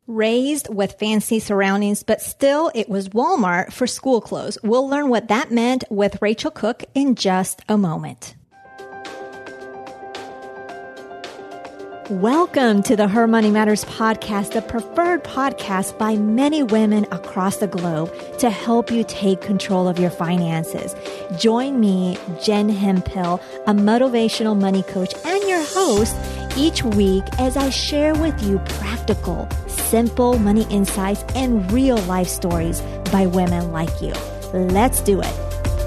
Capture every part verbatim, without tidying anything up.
Raised with fancy surroundings, but still it was Walmart for school clothes. We'll learn what that meant with Rachel Cook in just a moment. Welcome to the Her Money Matters podcast, the preferred podcast by many women across the globe to help you take control of your finances. Join me, Jen Hemphill, a motivational money coach and your host, each week as I share with you practical, simple money insights and real life stories by women like you. Let's do it.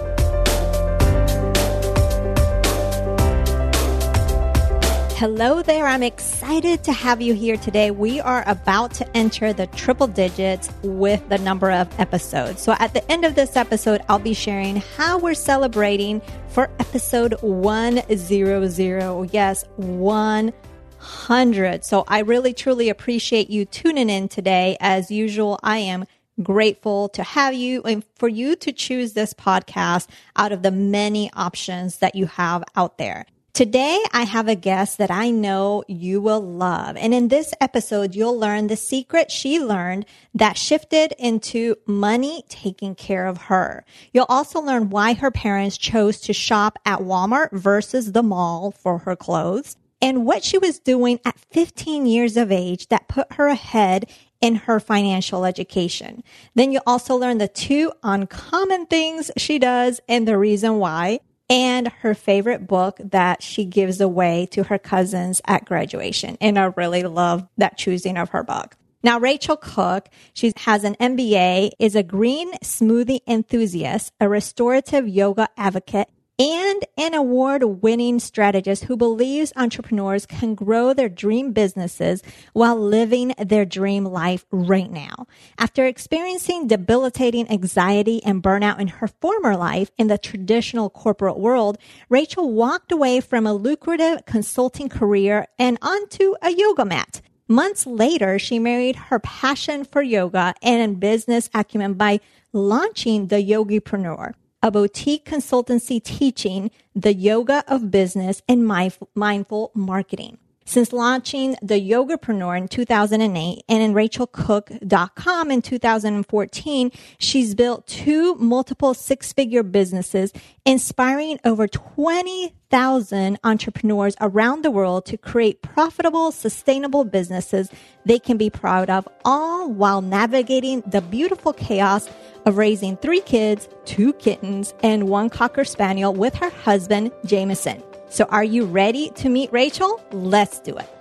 Hello there. I'm excited to have you here today. We are about to enter the triple digits with the number of episodes. So at the end of this episode, I'll be sharing how we're celebrating for episode one hundred. Yes, one hundred. So I really, truly appreciate you tuning in today. As usual, I am grateful to have you and for you to choose this podcast out of the many options that you have out there. Today, I have a guest that I know you will love. And in this episode, you'll learn the secret she learned that shifted into money taking care of her. You'll also learn why her parents chose to shop at Walmart versus the mall for her clothes, and what she was doing at fifteen years of age that put her ahead in her financial education. Then you'll also learn the two uncommon things she does and the reason why, and her favorite book that she gives away to her cousins at graduation. And I really love that choosing of her book. Now, Rachel Cook, she has an M B A, is a green smoothie enthusiast, a restorative yoga advocate, and an award-winning strategist who believes entrepreneurs can grow their dream businesses while living their dream life right now. After experiencing debilitating anxiety and burnout in her former life in the traditional corporate world, Rachel walked away from a lucrative consulting career and onto a yoga mat. Months later, she married her passion for yoga and business acumen by launching The Yogipreneur, a boutique consultancy teaching the yoga of business and mindful marketing. Since launching The Yogapreneur in two thousand eight and in rachel cook dot com in two thousand fourteen, she's built two multiple six-figure businesses, inspiring over twenty thousand entrepreneurs around the world to create profitable, sustainable businesses they can be proud of, all while navigating the beautiful chaos of raising three kids, two kittens, and one Cocker Spaniel with her husband, Jameson. So are you ready to meet Rachel? Let's do it.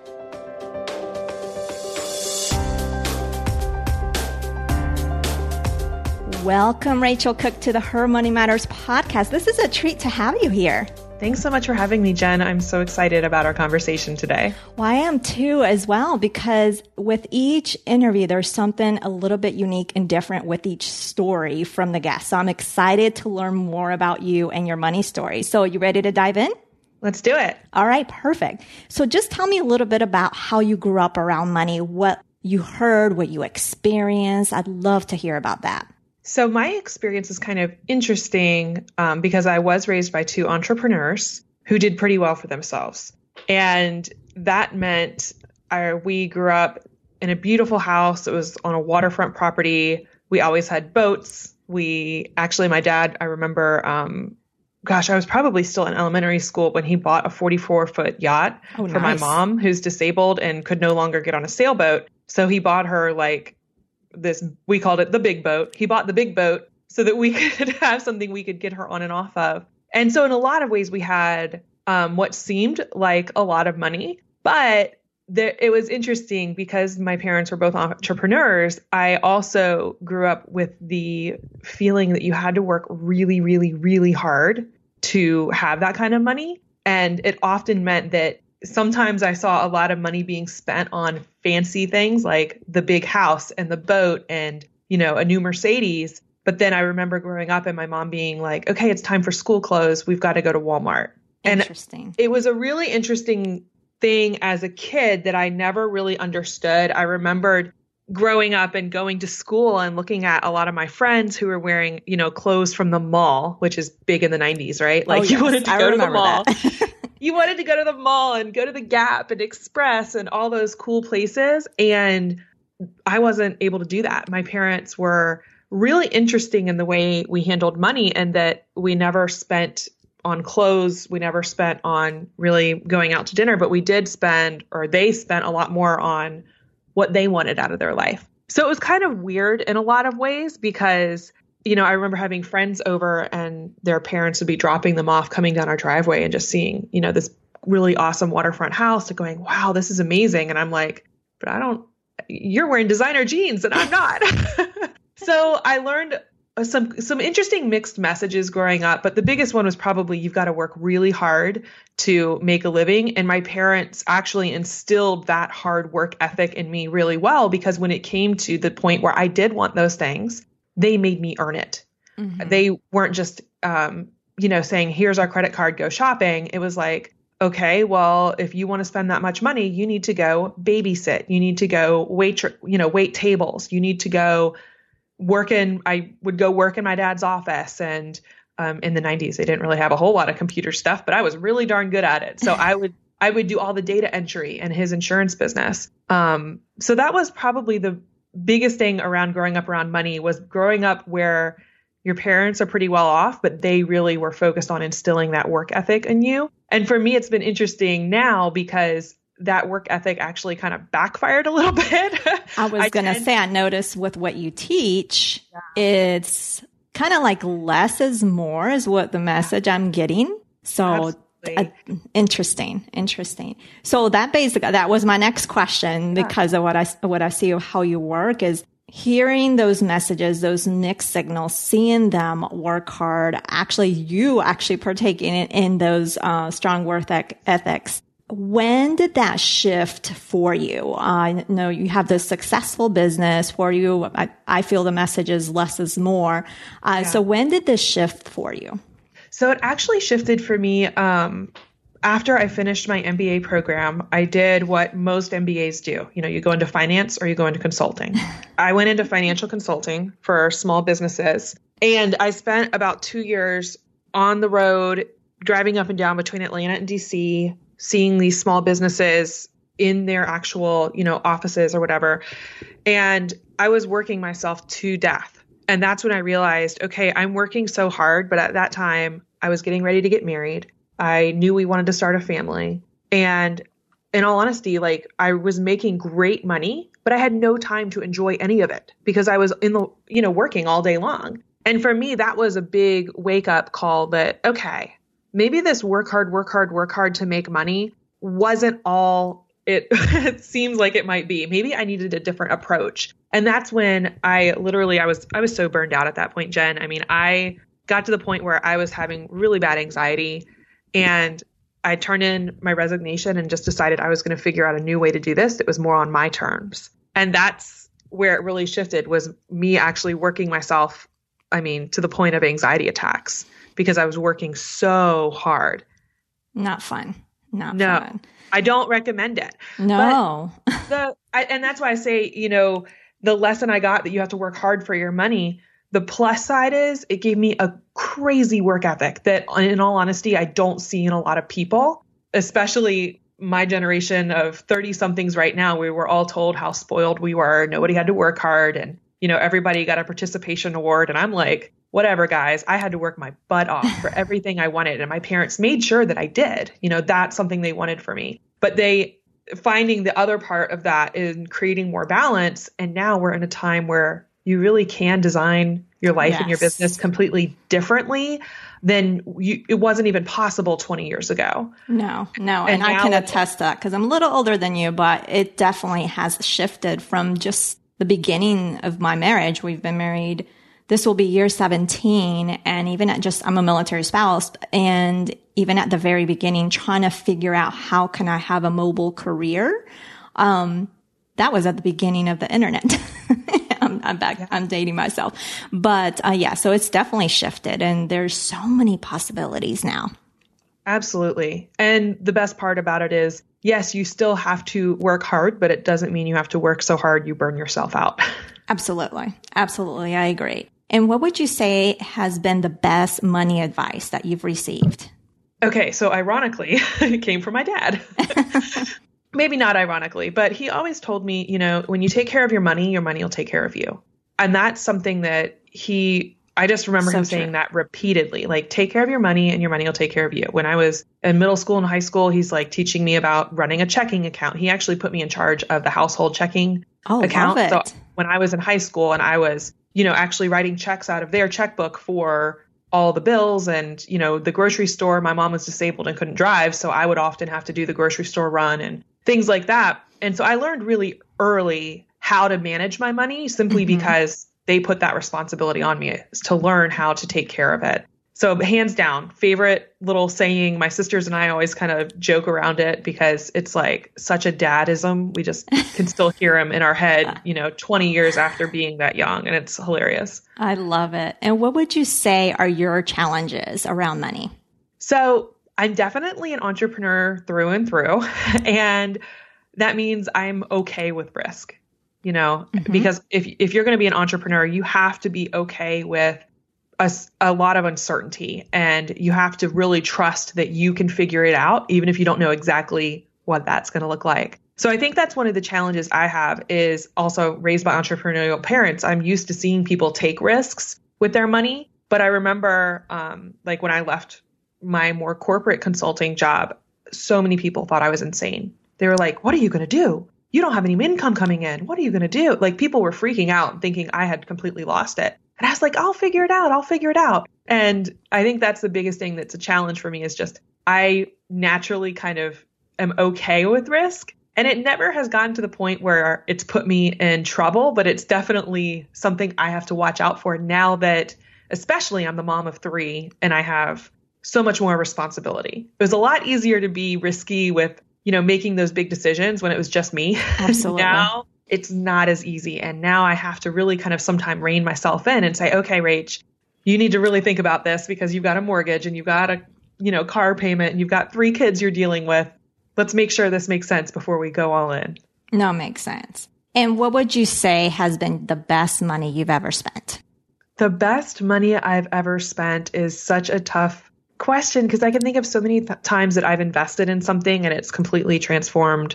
Welcome, Rachel Cook, to the Her Money Matters podcast. This is a treat to have you here. Thanks so much for having me, Jen. I'm so excited about our conversation today. Well, I am too as well, because with each interview, there's something a little bit unique and different with each story from the guest. So I'm excited to learn more about you and your money story. So are you ready to dive in? Let's do it. All right, perfect. So just tell me a little bit about how you grew up around money, what you heard, what you experienced. I'd love to hear about that. So my experience is kind of interesting um, because I was raised by two entrepreneurs who did pretty well for themselves. And that meant our, we grew up in a beautiful house. It was on a waterfront property. We always had boats. We actually, my dad, I remember, um, gosh, I was probably still in elementary school when he bought a forty-four foot yacht oh, for nice. my mom, who's disabled and could no longer get on a sailboat. So he bought her like this, we called it the big boat. He bought the big boat so that we could have something we could get her on and off of. And so in a lot of ways, we had um, what seemed like a lot of money, but there, it was interesting because my parents were both entrepreneurs. I also grew up with the feeling that you had to work really, really, really hard to have that kind of money. And it often meant that sometimes I saw a lot of money being spent on fancy things like the big house and the boat and, you know, a new Mercedes. But then I remember growing up and my mom being like, okay, it's time for school clothes. We've got to go to Walmart. Interesting. And it was a really interesting thing as a kid that I never really understood. I remembered growing up and going to school and looking at a lot of my friends who were wearing, you know, clothes from the mall, which is big in the nineties, right? Like oh, you yes. wanted to I go to the mall. You wanted to go to the mall and go to the Gap and Express and all those cool places. And I wasn't able to do that. My parents were really interesting in the way we handled money, and that we never spent on clothes. We never spent on really going out to dinner, but we did spend, or they spent a lot more on what they wanted out of their life. So it was kind of weird in a lot of ways because, you know, I remember having friends over and their parents would be dropping them off coming down our driveway and just seeing, you know, this really awesome waterfront house and going, wow, this is amazing. And I'm like, but I don't, you're wearing designer jeans and I'm not. So I learned some some interesting mixed messages growing up, but the biggest one was probably you've got to work really hard to make a living. And my parents actually instilled that hard work ethic in me really well, because when it came to the point where I did want those things, they made me earn it. Mm-hmm. They weren't just, um, you know, saying, here's our credit card, go shopping. It was like, okay, well, if you want to spend that much money, you need to go babysit. You need to go wait, you know, wait tables. You need to go work in, I would go work in my dad's office. And um, in the nineties, they didn't really have a whole lot of computer stuff, but I was really darn good at it. So I would, I would do all the data entry in his insurance business. Um, so that was probably the biggest thing around growing up around money, was growing up where your parents are pretty well off, but they really were focused on instilling that work ethic in you. And for me, it's been interesting now because that work ethic actually kind of backfired a little bit. I was going to say, I noticed with what you teach, yeah. it's kind of like less is more is what the message I'm getting. So uh, interesting, interesting. So that basically, that was my next question yeah. because of what I, what I see of how you work is hearing those messages, those mixed signals, seeing them work hard, actually you actually partaking in, in those uh, strong work ethics. When did that shift for you? I know you have this successful business for you. I, I feel the message is less is more. Uh, yeah. So when did this shift for you? So it actually shifted for me um, after I finished my M B A program. I did what most M B As do. You know, you go into finance or you go into consulting. I went into financial consulting for small businesses, and I spent about two years on the road, driving up and down between Atlanta and D C, seeing these small businesses in their actual, you know, offices or whatever. And I was working myself to death. And that's when I realized, okay, I'm working so hard. But at that time, I was getting ready to get married. I knew we wanted to start a family. And in all honesty, like I was making great money, but I had no time to enjoy any of it because I was in the, you know, working all day long. And for me, that was a big wake up call that, okay, maybe this work hard, work hard, work hard to make money wasn't all it, it seems like it might be. Maybe I needed a different approach. And that's when I literally, I was, I was so burned out at that point, Jen. I mean, I got to the point where I was having really bad anxiety, and I turned in my resignation and just decided I was going to figure out a new way to do this. It was more on my terms. And that's where it really shifted, was me actually working myself, I mean, to the point of anxiety attacks, because I was working so hard. Not fun. Not no, fun. I don't recommend it. No. But the I, and that's why I say, you know, the lesson I got that you have to work hard for your money, the plus side is it gave me a crazy work ethic that, in all honesty, I don't see in a lot of people, especially my generation of thirty-somethings right now. We were all told how spoiled we were. Nobody had to work hard. And, you know, everybody got a participation award. And I'm like, whatever, guys, I had to work my butt off for everything I wanted. And my parents made sure that I did. You know, that's something they wanted for me. But they finding the other part of that in creating more balance. And now we're in a time where you really can design your life yes. and your business completely differently than you, it wasn't even possible twenty years ago. No, no. And, and I can attest to that because I'm a little older than you, but it definitely has shifted from just the beginning of my marriage. We've been married. This will be year seventeen. And even at just, I'm a military spouse. And even at the very beginning, trying to figure out how can I have a mobile career. Um, that was at the beginning of the internet. I'm, I'm back. Yeah. I'm dating myself, but uh, yeah, so it's definitely shifted and there's so many possibilities now. Absolutely. And the best part about it is, yes, you still have to work hard, but it doesn't mean you have to work so hard you burn yourself out. Absolutely. Absolutely. I agree. And what would you say has been the best money advice that you've received? Okay. So ironically, it came from my dad. maybe not ironically, but he always told me, you know, when you take care of your money, your money will take care of you. And that's something that he, I just remember So him true. saying that repeatedly, like, take care of your money and your money will take care of you. When I was in middle school and high school, he's like teaching me about running a checking account. He actually put me in charge of the household checking Oh, account. love it. So when I was in high school and I was, you know, actually writing checks out of their checkbook for all the bills and, you know, the grocery store, my mom was disabled and couldn't drive. So I would often have to do the grocery store run and things like that. And so I learned really early how to manage my money simply Mhm. because they put that responsibility on me to learn how to take care of it. So hands down, favorite little saying, my sisters and I always kind of joke around it because it's like such a dadism. We just can still hear him in our head, you know, twenty years after being that young. And it's hilarious. I love it. And what would you say are your challenges around money? So I'm definitely an entrepreneur through and through. And that means I'm okay with risk, you know, Mhm. because if, if you're going to be an entrepreneur, you have to be okay with a, a lot of uncertainty, and you have to really trust that you can figure it out, even if you don't know exactly what that's going to look like. So I think that's one of the challenges I have, is also raised by entrepreneurial parents. I'm used to seeing people take risks with their money. But I remember um, like when I left my more corporate consulting job, so many people thought I was insane. They were like, what are you going to do? You don't have any income coming in. What are you going to do? Like, people were freaking out thinking I had completely lost it. And I was like, I'll figure it out. I'll figure it out. And I think that's the biggest thing that's a challenge for me, is just I naturally kind of am okay with risk. And it never has gotten to the point where it's put me in trouble, but it's definitely something I have to watch out for now that, especially I'm the mom of three and I have so much more responsibility. It was a lot easier to be risky with, you know, making those big decisions when it was just me. Absolutely. Now it's not as easy. And now I have to really kind of sometime rein myself in and say, okay, Rach, you need to really think about this because you've got a mortgage and you've got a, you know, car payment and you've got three kids you're dealing with. Let's make sure this makes sense before we go all in. No, makes sense. And what would you say has been the best money you've ever spent? The best money I've ever spent is such a tough question, because I can think of so many th- times that I've invested in something and it's completely transformed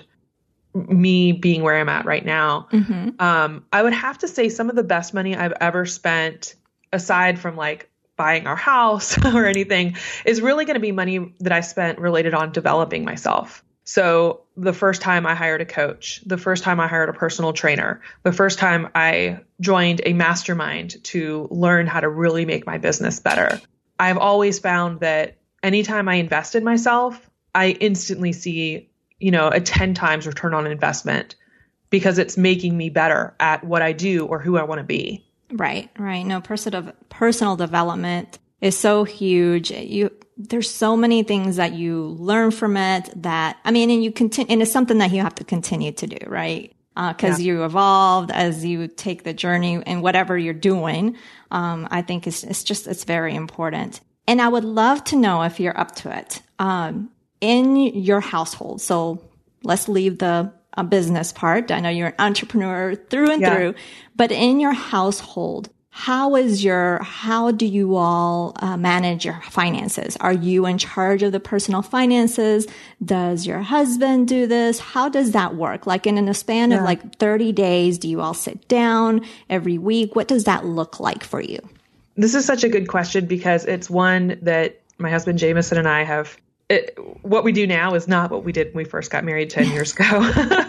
me being where I'm at right now. Mm-hmm. Um, I would have to say some of the best money I've ever spent, aside from like buying our house or anything, is really going to be money that I spent related on developing myself. So the first time I hired a coach, the first time I hired a personal trainer, the first time I joined a mastermind to learn how to really make my business better. I've always found that anytime I invest in myself, I instantly see, you know, a ten times return on investment, because it's making me better at what I do or who I want to be. Right, right. No, personal personal development is so huge. You there's so many things that you learn from it that, I mean, and you continue, and it's something that you have to continue to do, right? Because uh, yeah. you evolved as you take the journey and whatever you're doing. Um, I think it's, it's just, it's very important. And I would love to know if you're up to it. Um, in your household. So let's leave the uh, business part. I know you're an entrepreneur through and yeah. through, but in your household, how is your, how do you all uh, manage your finances? Are you in charge of the personal finances? Does your husband do this? How does that work? Like in, in a span yeah. of like thirty days, do you all sit down every week? What does that look like for you? This is such a good question, because it's one that my husband Jameson and I have. It, what we do now is not what we did when we first got married ten years ago.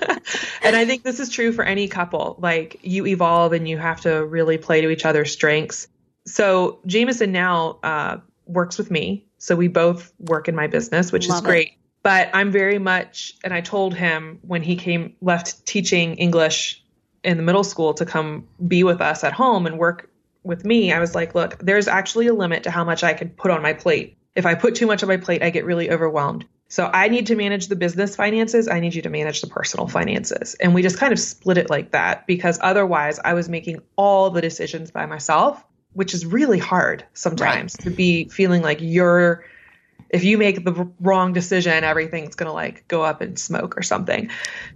And I think this is true for any couple. Like, you evolve and you have to really play to each other's strengths. So Jameson now uh, works with me. So we both work in my business, which Love is great. It. But I'm very much, and I told him when he came, left teaching English in the middle school to come be with us at home and work with me, I was like, look, there's actually a limit to how much I can put on my plate. If I put too much on my plate, I get really overwhelmed. So I need to manage the business finances. I need you to manage the personal finances. And we just kind of split it like that, because otherwise I was making all the decisions by myself, which is really hard sometimes right. to be feeling like you're, if you make the wrong decision, everything's going to like go up in smoke or something.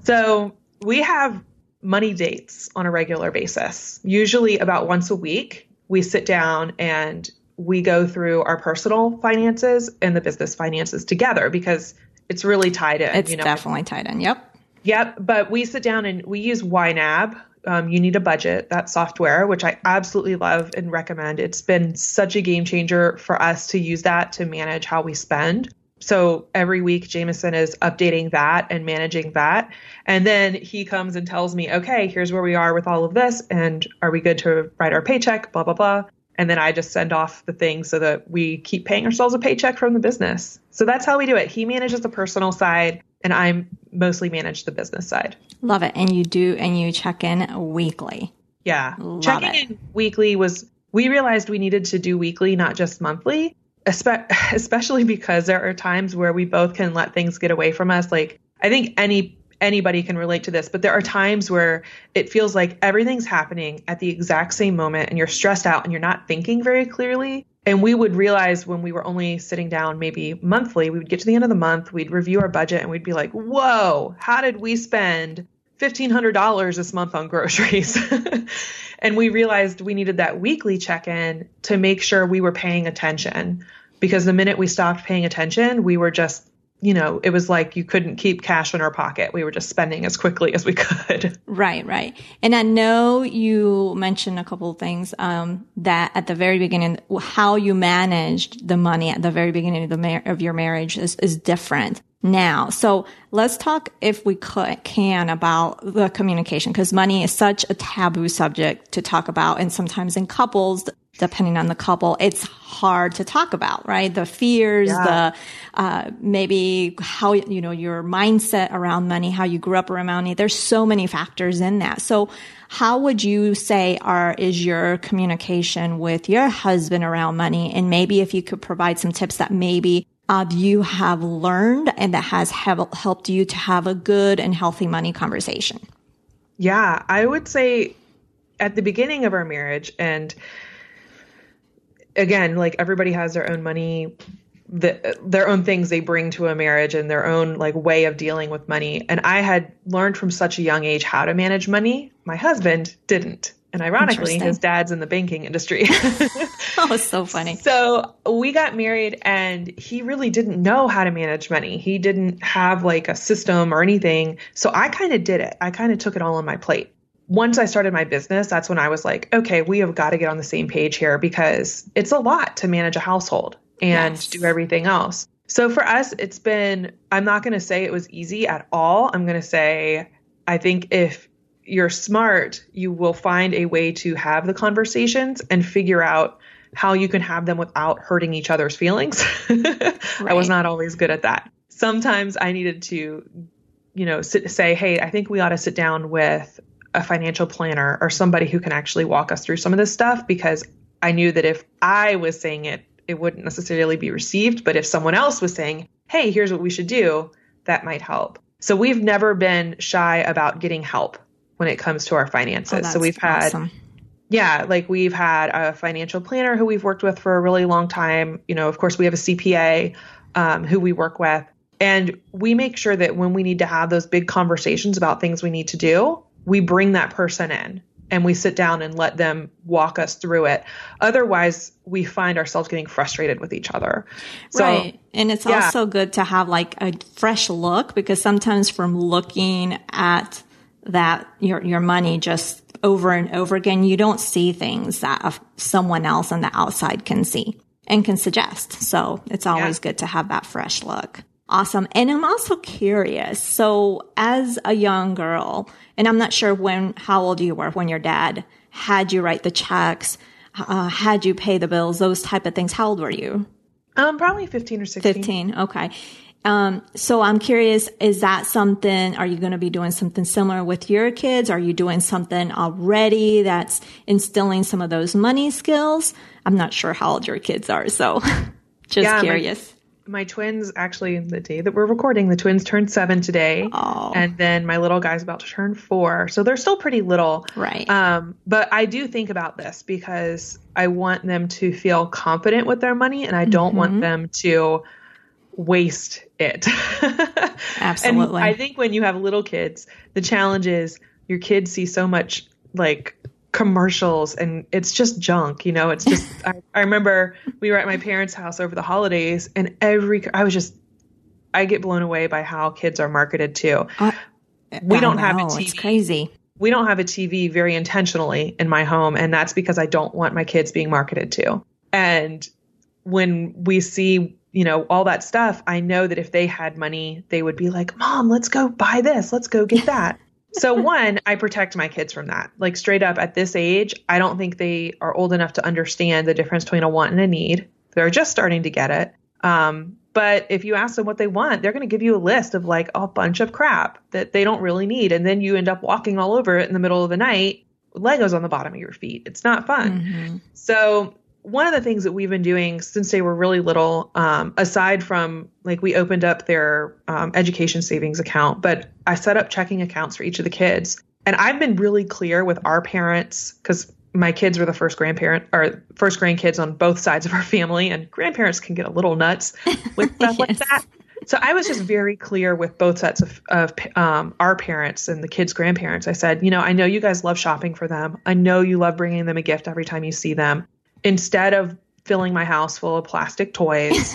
So we have money dates on a regular basis. Usually about once a week, we sit down and we go through our personal finances and the business finances together, because it's really tied in. It's you know? definitely tied in. Yep. Yep. But we sit down and we use Y NAB. Um, you need a budget, that software, which I absolutely love and recommend. It's been such a game changer for us to use that to manage how we spend. So every week, Jameson is updating that and managing that. And then he comes and tells me, okay, here's where we are with all of this. And are we good to write our paycheck? Blah, blah, blah. And then I just send off the things so that we keep paying ourselves a paycheck from the business. So that's how we do it. He manages the personal side and I mostly manage the business side. Love it. And you do, and you check in weekly. Yeah. Love Checking it. in weekly was, we realized we needed to do weekly, not just monthly, espe- especially because there are times where we both can let things get away from us. Like, I think any anybody can relate to this, but there are times where it feels like everything's happening at the exact same moment and you're stressed out and you're not thinking very clearly. And we would realize when we were only sitting down maybe monthly, we would get to the end of the month, we'd review our budget and we'd be like, whoa, how did we spend fifteen hundred dollars this month on groceries? And we realized we needed that weekly check-in to make sure we were paying attention, because the minute we stopped paying attention, we were just, you know, it was like you couldn't keep cash in our pocket. We were just spending as quickly as we could. Right, right. And I know you mentioned a couple of things, um, that at the very beginning, how you managed the money at the very beginning of the mar- of your marriage is, is different now. So let's talk, if we could, can, about the communication, because money is such a taboo subject to talk about. And sometimes in couples, depending on the couple, it's hard to talk about, right? The fears, yeah. the, uh, maybe how, you know, your mindset around money, how you grew up around money. There's so many factors in that. So how would you say are, is your communication with your husband around money? And maybe if you could provide some tips that maybe uh, you have learned and that has have, helped you to have a good and healthy money conversation. Yeah, I would say at the beginning of our marriage, and again, like everybody has their own money, the, their own things they bring to a marriage and their own like way of dealing with money. And I had learned from such a young age how to manage money. My husband didn't. And ironically, his dad's in the banking industry. Oh, it's so funny. So we got married and he really didn't know how to manage money. He didn't have like a system or anything. So I kind of did it. I kind of took it all on my plate. Once I started my business, that's when I was like, okay, we have got to get on the same page here, because it's a lot to manage a household and yes. do everything else. So for us, it's been, I'm not going to say it was easy at all. I'm going to say, I think if you're smart, you will find a way to have the conversations and figure out how you can have them without hurting each other's feelings. Right. I was not always good at that. Sometimes I needed to, you know, sit, say, hey, I think we ought to sit down with a financial planner or somebody who can actually walk us through some of this stuff, because I knew that if I was saying it, it wouldn't necessarily be received. But if someone else was saying, hey, here's what we should do, that might help. So we've never been shy about getting help when it comes to our finances. Oh, so we've had, awesome. yeah, like we've had a financial planner who we've worked with for a really long time. You know, of course we have a C P A um, who we work with, and we make sure that when we need to have those big conversations about things we need to do, we bring that person in and we sit down and let them walk us through it. Otherwise, we find ourselves getting frustrated with each other. So, right. And it's yeah. also good to have like a fresh look, because sometimes from looking at that, your, your money just over and over again, you don't see things that someone else on the outside can see and can suggest. So it's always yeah. good to have that fresh look. Awesome. And I'm also curious. So as a young girl, and I'm not sure when, how old you were when your dad had you write the checks, uh, had you pay the bills, those type of things. How old were you? Um, probably fifteen or sixteen. fifteen. Okay. Um, so I'm curious, is that something, are you going to be doing something similar with your kids? Are you doing something already that's instilling some of those money skills? I'm not sure how old your kids are. So just yeah, curious. My, my twins, actually the day that we're recording, the twins turned seven today. Oh. And then my little guy's about to turn four. So they're still pretty little. Right. Um, but I do think about this because I want them to feel confident with their money, and I don't mm-hmm. want them to waste it. Absolutely. And I think when you have little kids, the challenge is your kids see so much like commercials and it's just junk, you know, it's just, I, I remember we were at my parents' house over the holidays and every, I was just, I get blown away by how kids are marketed to. Uh, we I don't have a know, T V. It's crazy. We don't have a T V very intentionally in my home. And that's because I don't want my kids being marketed to. And when we see, you know, all that stuff, I know that if they had money, they would be like, Mom, let's go buy this. Let's go get that. So one, I protect my kids from that. Like straight up at this age, I don't think they are old enough to understand the difference between a want and a need. They're just starting to get it. Um, but if you ask them what they want, they're going to give you a list of like a bunch of crap that they don't really need. And then you end up walking all over it in the middle of the night with Legos on the bottom of your feet. It's not fun. Mm-hmm. So one of the things that we've been doing since they were really little, um, aside from like we opened up their um, education savings account, but I set up checking accounts for each of the kids. And I've been really clear with our parents because my kids were the first grandparent or first grandkids on both sides of our family, and grandparents can get a little nuts with stuff yes. like that. So I was just very clear with both sets of, of um, our parents and the kids' grandparents. I said, you know, I know you guys love shopping for them. I know you love bringing them a gift every time you see them. Instead of filling my house full of plastic toys,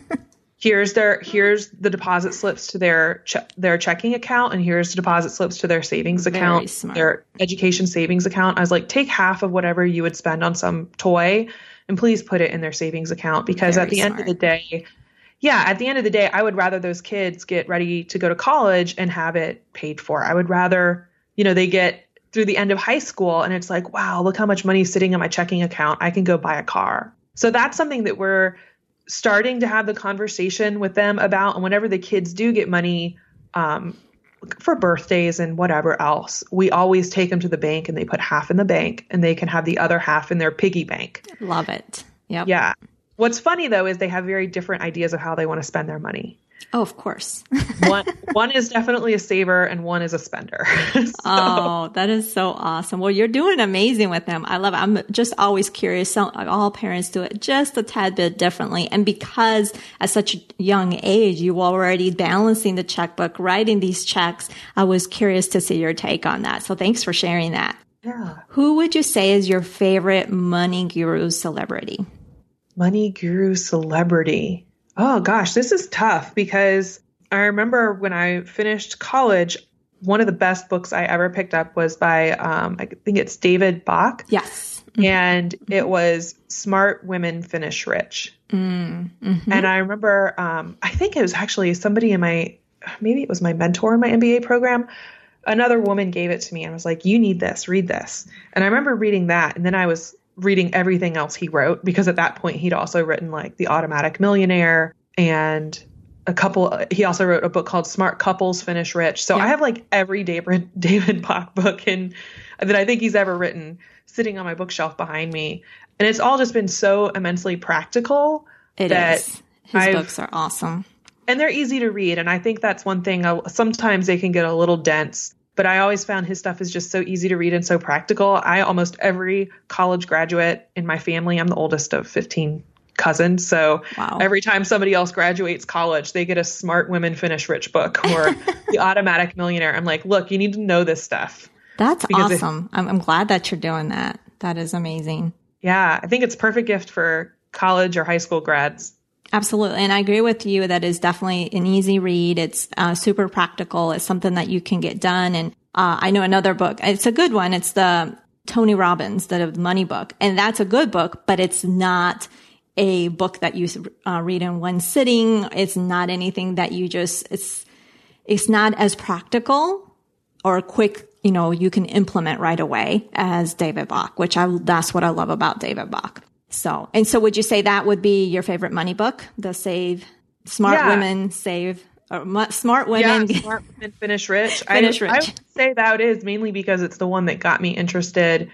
here's their here's the deposit slips to their che- their checking account, and here's the deposit slips to their savings Very account, smart. Their education savings account. I was like, take half of whatever you would spend on some toy, and please put it in their savings account because Very at the smart. end of the day, yeah, at the end of the day, I would rather those kids get ready to go to college and have it paid for. I would rather, you know, they get through the end of high school and it's like, wow, look how much money is sitting in my checking account. I can go buy a car. So that's something that we're starting to have the conversation with them about. And whenever the kids do get money um, for birthdays and whatever else, we always take them to the bank and they put half in the bank and they can have the other half in their piggy bank. Love it. Yep. Yeah. What's funny though, is they have very different ideas of how they want to spend their money. Oh, of course. one one is definitely a saver and one is a spender. So. Oh, that is so awesome. Well, you're doing amazing with them. I love it. I'm just always curious. So all parents do it just a tad bit differently. And because at such a young age, you were already balancing the checkbook, writing these checks, I was curious to see your take on that. So thanks for sharing that. Yeah. Who would you say is your favorite money guru celebrity? Money guru celebrity. Oh gosh, this is tough because I remember when I finished college, one of the best books I ever picked up was by, um, I think it's David Bach. Yes. Mm-hmm. And it was Smart Women Finish Rich. Mm-hmm. And I remember, um, I think it was actually somebody in my, maybe it was my mentor in my M B A program. Another woman gave it to me and was like, you need this, read this. And I remember reading that. And then I was reading everything else he wrote, because at that point he'd also written like The Automatic Millionaire and a couple, he also wrote a book called Smart Couples Finish Rich. So yeah. I have like every David, David Bach book in, that I think he's ever written sitting on my bookshelf behind me. And it's all just been so immensely practical. It that is. His I've, books are awesome. And they're easy to read. And I think that's one thing. I, sometimes they can get a little dense. But I always found his stuff is just so easy to read and so practical. I almost every college graduate in my family, I'm the oldest of fifteen cousins. So wow. Every time somebody else graduates college, they get a Smart Women Finish Rich book or The Automatic Millionaire. I'm like, look, you need to know this stuff. That's because awesome. It, I'm, I'm glad that you're doing that. That is amazing. Yeah, I think it's a perfect gift for college or high school grads. Absolutely. And I agree with you. That is definitely an easy read. It's uh, super practical. It's something that you can get done. And uh, I know another book. It's a good one. It's the Tony Robbins, the money book. And that's a good book, but it's not a book that you uh, read in one sitting. It's not anything that you just, it's, it's not as practical or quick, you know, you can implement right away as David Bach, which I, that's what I love about David Bach. So, and so would you say that would be your favorite money book? The Save, Smart yeah. Women Save, or Smart Women. Yeah, Smart Women Finish Rich. Finish I, Rich. I would say that is mainly because it's the one that got me interested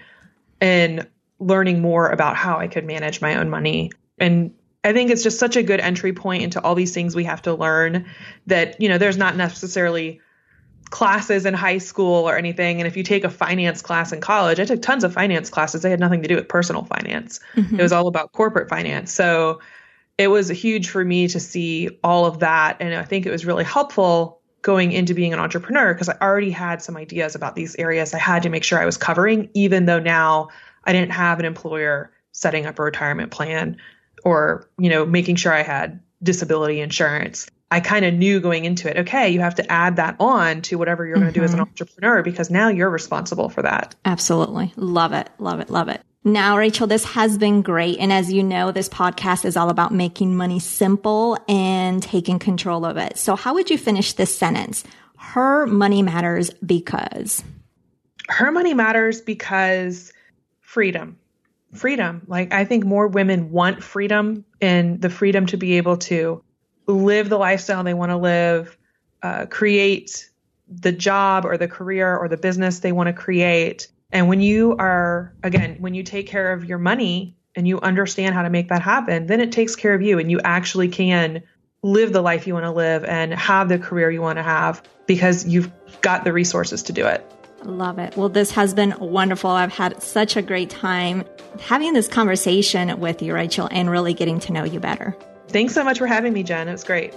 in learning more about how I could manage my own money. And I think it's just such a good entry point into all these things we have to learn that, you know, there's not necessarily classes in high school or anything. And if you take a finance class in college, I took tons of finance classes. They had nothing to do with personal finance. Mm-hmm. It was all about corporate finance. So it was huge for me to see all of that. And I think it was really helpful going into being an entrepreneur because I already had some ideas about these areas I had to make sure I was covering, even though now I didn't have an employer setting up a retirement plan or, you know, making sure I had disability insurance. I kind of knew going into it, okay, you have to add that on to whatever you're mm-hmm. going to do as an entrepreneur, because now you're responsible for that. Absolutely. Love it. Love it. Love it. Now, Rachel, this has been great. And as you know, this podcast is all about making money simple and taking control of it. So how would you finish this sentence? Her money matters because... Her money matters because freedom. Freedom. Like, I think more women want freedom, and the freedom to be able to live the lifestyle they want to live, uh, create the job or the career or the business they want to create. And when you are, again, when you take care of your money and you understand how to make that happen, then it takes care of you, and you actually can live the life you want to live and have the career you want to have because you've got the resources to do it. Love it. Well, this has been wonderful. I've had such a great time having this conversation with you, Rachel, and really getting to know you better. Thanks so much for having me, Jen. It was great.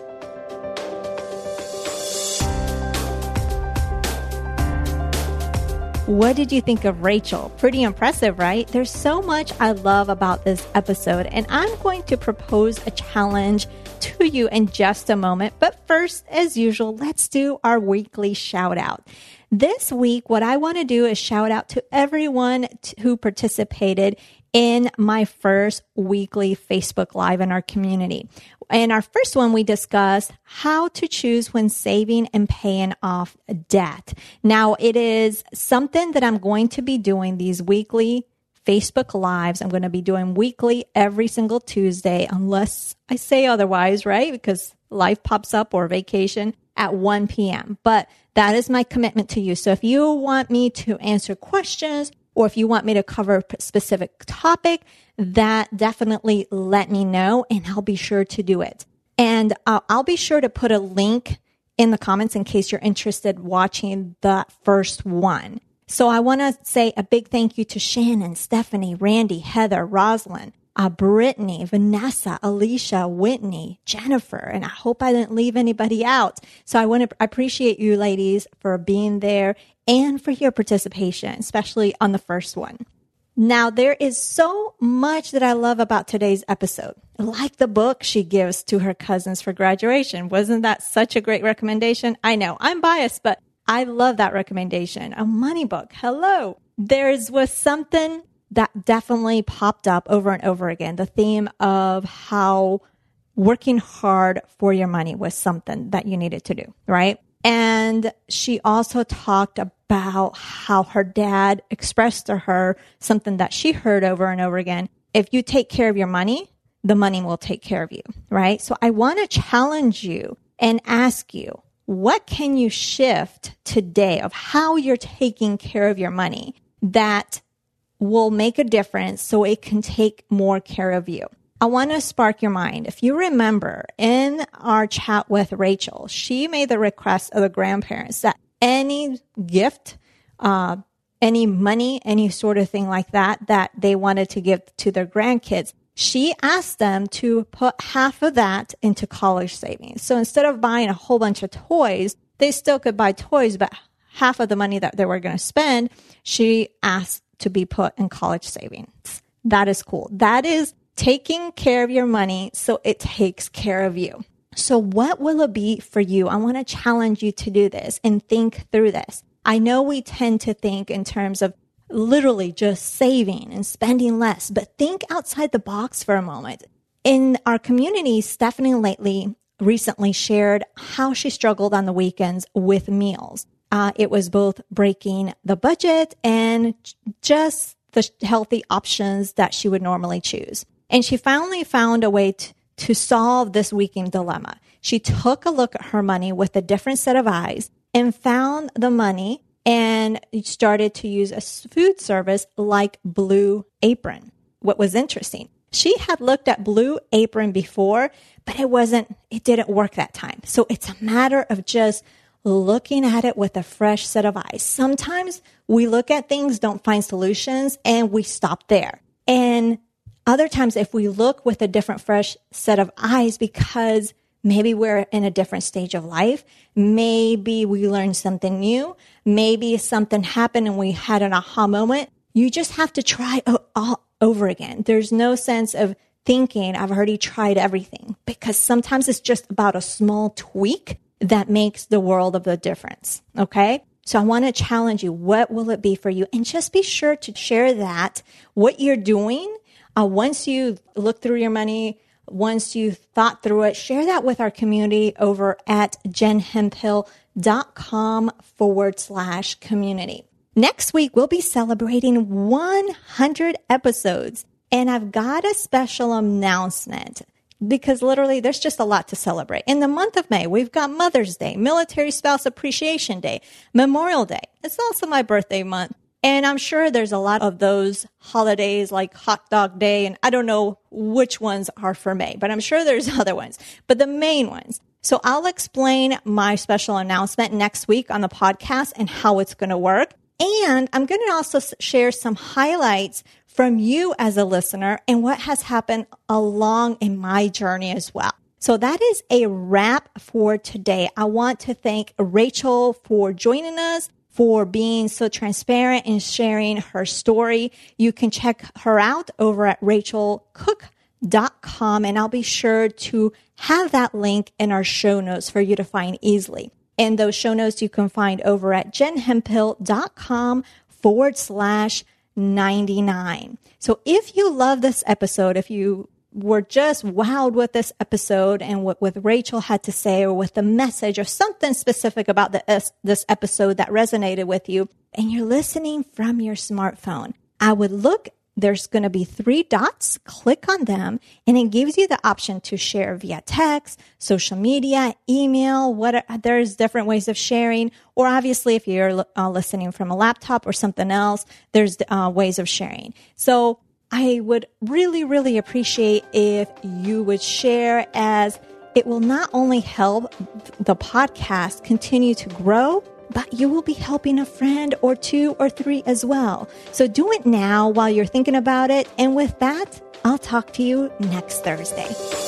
What did you think of Rachel? Pretty impressive, right? There's so much I love about this episode, and I'm going to propose a challenge to you in just a moment. But first, as usual, let's do our weekly shout out. This week, what I want to do is shout out to everyone t- who participated in my first weekly Facebook Live in our community. In our first one, we discussed how to choose when saving and paying off debt. Now, it is something that I'm going to be doing these weekly Facebook Lives. I'm going to be doing weekly every single Tuesday, unless I say otherwise, right? Because life pops up or vacation at one p.m. But that is my commitment to you. So if you want me to answer questions, or if you want me to cover a specific topic, that definitely let me know, and I'll be sure to do it. And uh, I'll be sure to put a link in the comments in case you're interested watching the first one. So I want to say a big thank you to Shannon, Stephanie, Randy, Heather, Rosalind, uh, Brittany, Vanessa, Alicia, Whitney, Jennifer, and I hope I didn't leave anybody out. So I want to appreciate you ladies for being there and for your participation, especially on the first one. Now, there is so much that I love about today's episode. Like the book she gives to her cousins for graduation. Wasn't that such a great recommendation? I know I'm biased, but I love that recommendation. A money book. Hello. There was something that definitely popped up over and over again. The theme of how working hard for your money was something that you needed to do, right? And she also talked about how her dad expressed to her something that she heard over and over again. If you take care of your money, the money will take care of you, right? So I want to challenge you and ask you, what can you shift today of how you're taking care of your money that will make a difference so it can take more care of you? I want to spark your mind. If you remember in our chat with Rachel, she made the request of the grandparents that any gift, uh, any money, any sort of thing like that, that they wanted to give to their grandkids, she asked them to put half of that into college savings. So instead of buying a whole bunch of toys, they still could buy toys, but half of the money that they were going to spend, she asked to be put in college savings. That is cool. That is taking care of your money so it takes care of you. So what will it be for you? I want to challenge you to do this and think through this. I know we tend to think in terms of literally just saving and spending less, but think outside the box for a moment. In our community, Stephanie lately recently shared how she struggled on the weekends with meals. Uh, it was both breaking the budget and just the healthy options that she would normally choose. And she finally found a way to, to solve this weekend dilemma. She took a look at her money with a different set of eyes and found the money and started to use a food service like Blue Apron. What was interesting, she had looked at Blue Apron before, but it wasn't, it didn't work that time. So it's a matter of just looking at it with a fresh set of eyes. Sometimes we look at things, don't find solutions, and we stop there. And other times, if we look with a different, fresh set of eyes, because maybe we're in a different stage of life, maybe we learned something new, maybe something happened and we had an aha moment, you just have to try all over again. There's no sense of thinking I've already tried everything, because sometimes it's just about a small tweak that makes the world of a difference. Okay. So I want to challenge you. What will it be for you? And just be sure to share that, what you're doing. Uh, once you look through your money, once you've thought through it, share that with our community over at jenhemphill.com forward slash community. Next week, we'll be celebrating one hundred episodes. And I've got a special announcement, because literally there's just a lot to celebrate. In the month of May, we've got Mother's Day, Military Spouse Appreciation Day, Memorial Day. It's also my birthday month. And I'm sure there's a lot of those holidays like Hot Dog Day, and I don't know which ones are for May, but I'm sure there's other ones. But the main ones. So I'll explain my special announcement next week on the podcast and how it's going to work. And I'm going to also share some highlights from you as a listener and what has happened along in my journey as well. So that is a wrap for today. I want to thank Rachel for joining us, for being so transparent and sharing her story. You can check her out over at rachel cook dot com, and I'll be sure to have that link in our show notes for you to find easily. And those show notes you can find over at jenhemphill.com forward slash 99. So if you love this episode, if you were just wowed with this episode and what with Rachel had to say, or with the message or something specific about the, this episode that resonated with you, and you're listening from your smartphone, I would look, there's going to be three dots, click on them, and it gives you the option to share via text, social media, email, what there's different ways of sharing, or obviously if you're uh, listening from a laptop or something else, there's uh, ways of sharing. So I would really, really appreciate if you would share, as it will not only help the podcast continue to grow, but you will be helping a friend or two or three as well. So do it now while you're thinking about it. And with that, I'll talk to you next Thursday.